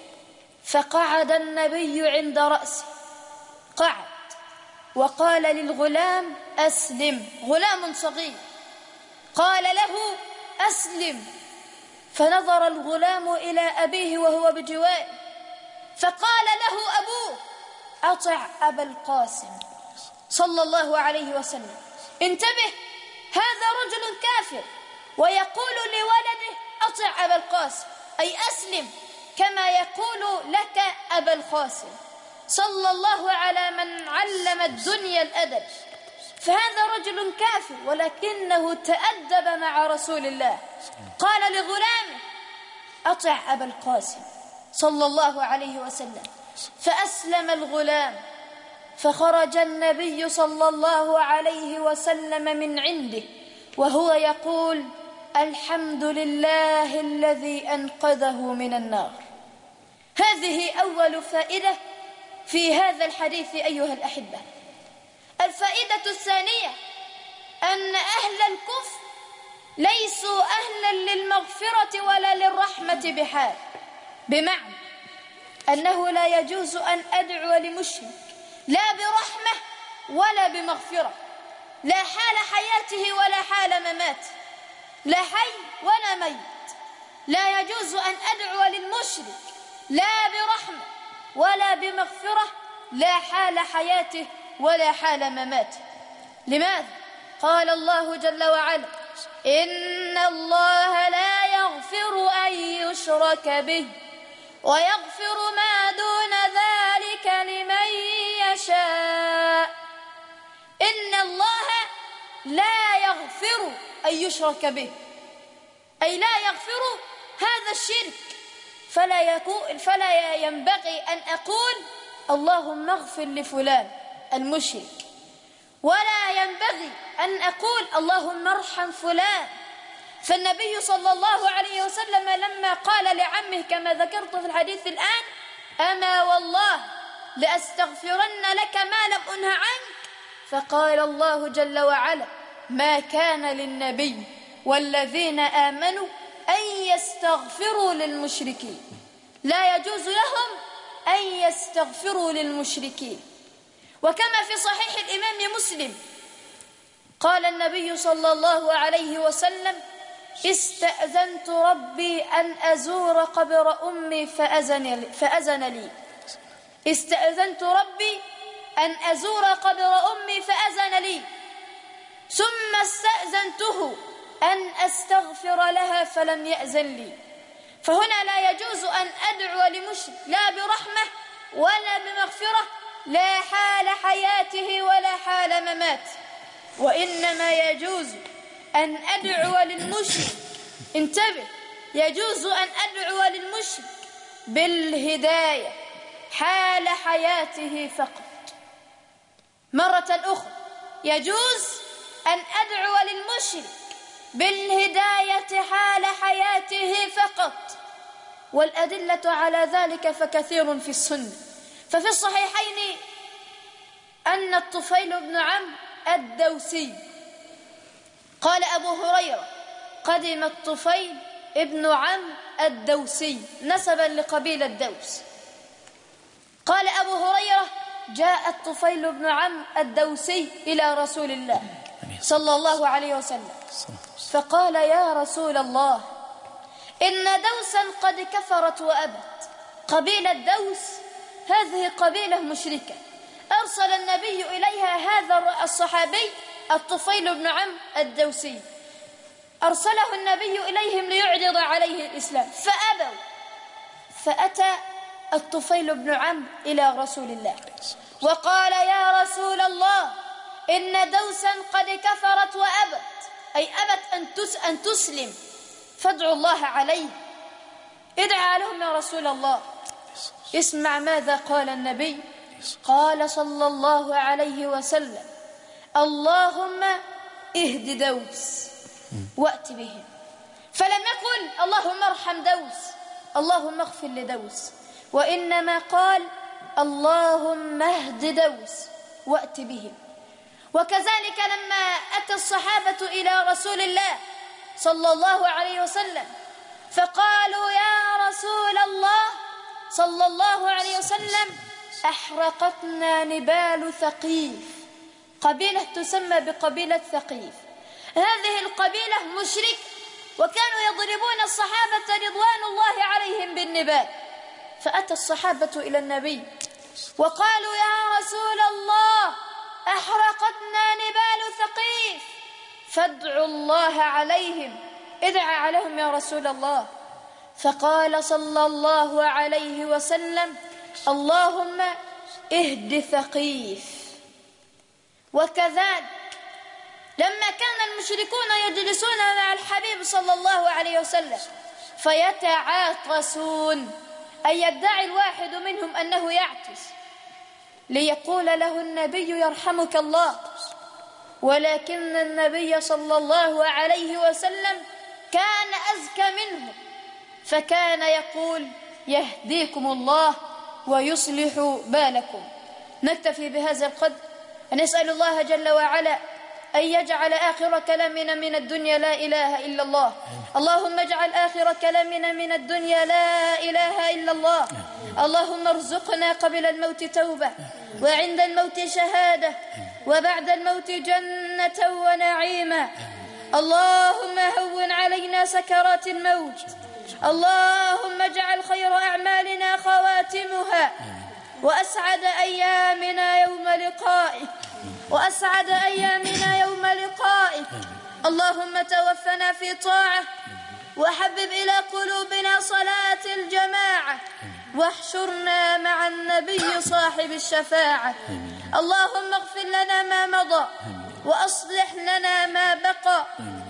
فقعد النبي عند رأسه، قعد وقال للغلام: أسلم. غلام صغير قال له: أسلم. فنظر الغلام إلى أبيه وهو بجواره، فقال له أبوه: أطع أبا القاسم صلى الله عليه وسلم. انتبه، هذا رجل كافر ويقول لولده: أطع أبا القاسم أي أسلم، كما يقول لك أبا القاسم. صلى الله على من علم الدنيا الأدب. فهذا رجل كافر ولكنه تأدب مع رسول الله، قال لغلامه: أطع أبا القاسم صلى الله عليه وسلم. فأسلم الغلام، فخرج النبي صلى الله عليه وسلم من عنده وهو يقول: الحمد لله الذي أنقذه من النار. هذه أول فائدة في هذا الحديث أيها الأحبة. الفائدة الثانية أن أهل الكفر ليسوا أهلا للمغفرة ولا للرحمة بحال، بمعنى أنه لا يجوز أن أدعو لمشرك لا برحمة ولا بمغفرة، لا حال حياته ولا حال مماته، لا حي ولا ميت. لا يجوز أن أدعو للمشرك لا برحمة ولا بمغفرة، لا حال حياته ولا حال مماته. لماذا؟ قال الله جل وعلا: إن الله لا يغفر أن يشرك به ويغفر ما دون ذلك لمن يشاء. إن الله لا يغفر أن يشرك به، أي لا يغفر هذا الشرك، فلا, يكون فلا ينبغي أن أقول اللهم اغفر لفلان المشرك، ولا ينبغي أن أقول اللهم ارحم فلان. فالنبي صلى الله عليه وسلم لما قال لعمه كما ذكرت في الحديث الآن: أما والله لأستغفرن لك ما لم أنه عنك، فقال الله جل وعلا: ما كان للنبي والذين آمنوا أن يستغفروا للمشركين، لا يجوز لهم أن يستغفروا للمشركين. وكما في صحيح الإمام مسلم قال النبي صلى الله عليه وسلم: استأذنت ربي أن أزور قبر أمي فأذن لي, فأذن لي. استأذنت ربي أن أزور قبر أمي فأذن لي، ثم استأذنته أن أستغفر لها فلم يأذن لي. فهنا لا يجوز أن أدعو لمشرك لا برحمة ولا بمغفرة، لا حال حياته ولا حال مماته، وإنما يجوز أن أدعو للمشرك، انتبه، يجوز أن أدعو للمشرك بالهداية حال حياته فقط. مرة أخرى يجوز أن أدعو للمشرك بالهداية حال حياته فقط، والأدلة على ذلك فكثير في السنة. ففي الصحيحين أن الطفيل بن عمرو الدوسي قال أبو هريرة: قدم الطفيل ابن عمرو الدوسي نسبا لقبيلة الدوس. قال أبو هريرة: جاء الطفيل بن عمرو الدوسي إلى رسول الله صلى الله عليه وسلم فقال: يا رسول الله، إن دوسا قد كفرت وأبت. قبيلة دوس هذه قبيلة مشركة، أرسل النبي إليها هذا الصحابي الطفيل بن عمرو الدوسي، أرسله النبي إليهم ليعرض عليه الإسلام فأبوا. فأتى الطفيل بن عمرو إلى رسول الله وقال: يا رسول الله، إن دوسا قد كفرت وأبت، أي أبت أن تسلم، فادعوا الله عليه، ادعى لهم يا رسول الله. اسمع ماذا قال النبي، قال صلى الله عليه وسلم: اللهم اهد دوس وأت بهم. فلم يقل اللهم ارحم دوس، اللهم اغفر لدوس، وإنما قال اللهم اهد دوس وأت بهم. وكذلك لما أتى الصحابة إلى رسول الله صلى الله عليه وسلم فقالوا: يا رسول الله صلى الله عليه وسلم، أحرقتنا نبال ثقيف، قبيلة تسمى بقبيلة ثقيف. هذه القبيلة مشرك، وكانوا يضربون الصحابة رضوان الله عليهم بالنبال. فأتى الصحابة إلى النبي وقالوا: يا رسول الله، أحرقتنا نبال ثقيف، فادعوا الله عليهم، ادعى عليهم يا رسول الله. فقال صلى الله عليه وسلم: اللهم اهد ثقيف. وكذلك لما كان المشركون يجلسون مع الحبيب صلى الله عليه وسلم فيتعاطسون، أي يدعي الواحد منهم أنه يعطس، ليقول له النبي: يرحمك الله. ولكن النبي صلى الله عليه وسلم كان أزكى منه، فكان يقول: يهديكم الله ويصلح بالكم. نكتفي بهذا القدر، ونسأل الله جل وعلا أن يجعل آخر كلامنا من الدنيا لا إله إلا الله. اللهم اجعل آخر كلامنا من الدنيا لا إله إلا الله. اللهم ارزقنا قبل الموت توبة، وعند الموت شهادة، وبعد الموت جنة ونعيما. اللهم هون علينا سكرات الموت. اللهم اجعل خير أعمالنا خواتمها، وأسعد أيامنا يوم لقائك، وأسعد أيامنا يوم لقائك. اللهم توفنا في طاعة، وحبب إلى قلوبنا صلاة الجماعة، واحشرنا مع النبي صاحب الشفاعة. اللهم اغفر لنا ما مضى وأصلح لنا ما بقى.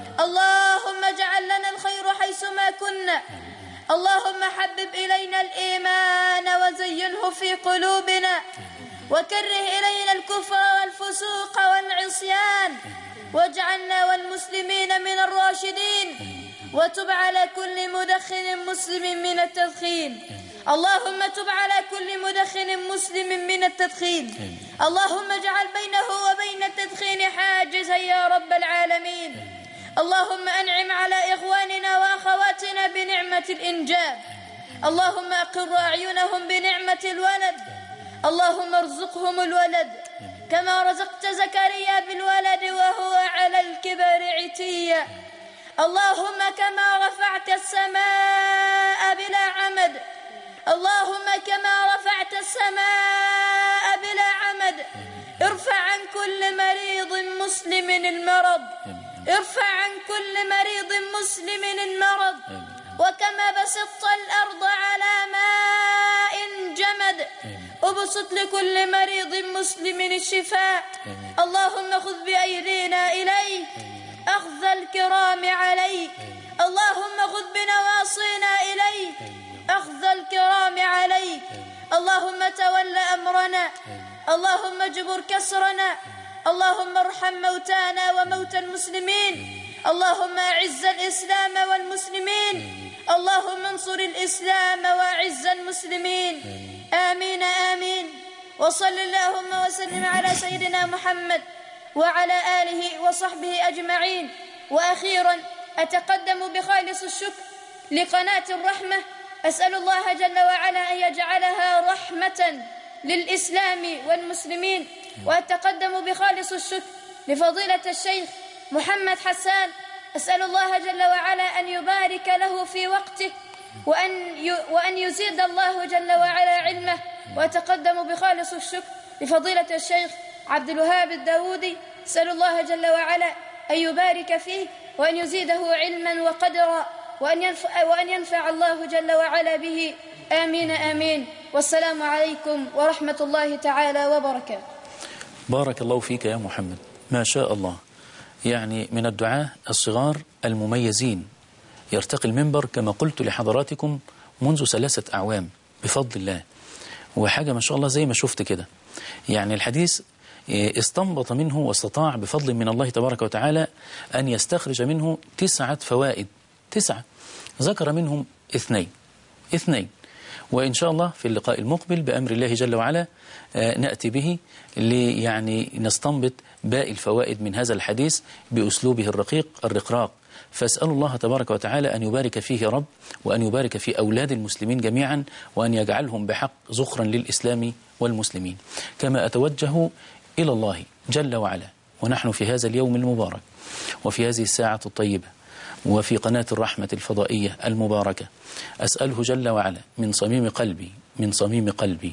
اللهم اجعل لنا الخير حيثما كنا. اللهم حبب إلينا الإيمان وزينه في قلوبنا، وكره إلينا الكفر والفسوق والعصيان، واجعلنا والمسلمين من الراشدين، وتب على كل مدخن مسلم من التدخين. اللهم تب على كل مدخن مسلم من التدخين. اللهم اجعل بينه وبين التدخين حاجزا يا رب العالمين. اللهم أنعم على إخواننا وأخواتنا بنعمة الإنجاب. اللهم أقر أعينهم بنعمة الولد. اللهم ارزقهم الولد كما رزقت زكريا بالولد وهو على الكبر عتيا. اللهم كما رفعت السماء بلا عمد، اللهم كما رفعت السماء بلا عمد، ارفع عن كل مريض مسلم المرض، ارفع عن كل مريض مسلم المرض. وكما بسطت الأرض على ماء جمد، ابسط لكل مريض مسلم الشفاء. اللهم خذ بأيدينا إليك أخذ الكرام عليك. اللهم خذ بنواصينا إليك أخذ الكرام عليك. اللهم تول أمرنا، اللهم اجبر كسرنا، اللهم ارحم موتانا وموتى المسلمين. اللهم أعز الإسلام والمسلمين، اللهم انصر الإسلام وأعز المسلمين. آمين آمين. وصل اللهم وسلم على سيدنا محمد وعلى آله وصحبه أجمعين. وأخيرا أتقدم بخالص الشكر لقناة الرحمة، أسأل الله جل وعلا أن يجعلها رحمة للإسلام والمسلمين. وأتقدم بخالص الشكر لفضيلة الشيخ محمد حسان، أسأل الله جل وعلا أن يبارك له في وقته وأن وأن يزيد الله جل وعلا علمه. وأتقدم بخالص الشكر لفضيلة الشيخ عبد الوهاب الداودي، أسأل الله جل وعلا أن يبارك فيه وأن يزيده علما وقدرا، وأن ينفع, وأن ينفع الله جل وعلا به. آمين آمين. والسلام عليكم ورحمة الله تعالى وبركاته. بارك الله فيك يا محمد، ما شاء الله. يعني من الدعاة الصغار المميزين، يرتقي المنبر كما قلت لحضراتكم منذ ثلاثة أعوام بفضل الله، وحاجة ما شاء الله زي ما شفت كده. يعني الحديث استنبط منه واستطاع بفضل من الله تبارك وتعالى أن يستخرج منه تسعة فوائد، تسعة ذكر منهم اثنين اثنين وإن شاء الله في اللقاء المقبل بأمر الله جل وعلا نأتي به لي يعني نستنبط باقي الفوائد من هذا الحديث بأسلوبه الرقيق الرقراق. فأسأل الله تبارك وتعالى أن يبارك فيه يا رب، وأن يبارك في أولاد المسلمين جميعا، وأن يجعلهم بحق زخرا للإسلام والمسلمين. كما أتوجه إلى الله جل وعلا ونحن في هذا اليوم المبارك وفي هذه الساعة الطيبة وفي قناة الرحمة الفضائية المباركة، أسأله جل وعلا من صميم قلبي من صميم قلبي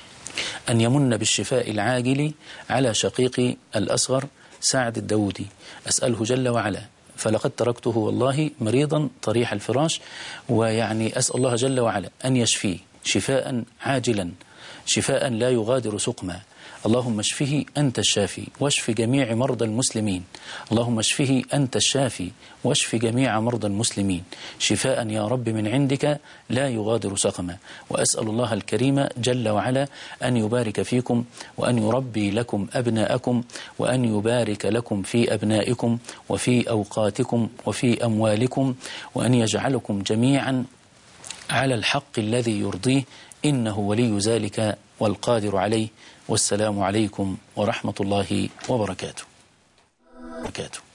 أن يمن بالشفاء العاجل على شقيقي الأصغر سعد الداودي. أسأله جل وعلا، فلقد تركته والله مريضا طريح الفراش، ويعني أسأل الله جل وعلا أن يشفيه شفاء عاجلا، شفاء لا يغادر سقما. اللهم اشفه أنت الشافي واشف جميع مرضى المسلمين. اللهم اشفه أنت الشافي واشف جميع مرضى المسلمين شفاء يا رب من عندك لا يغادر سقما. وأسأل الله الكريم جل وعلا أن يبارك فيكم، وأن يربي لكم أبناءكم، وأن يبارك لكم في أبنائكم وفي أوقاتكم وفي أموالكم، وأن يجعلكم جميعا على الحق الذي يرضيه، إنه ولي ذلك والقادر عليه. والسلام عليكم ورحمة الله وبركاته.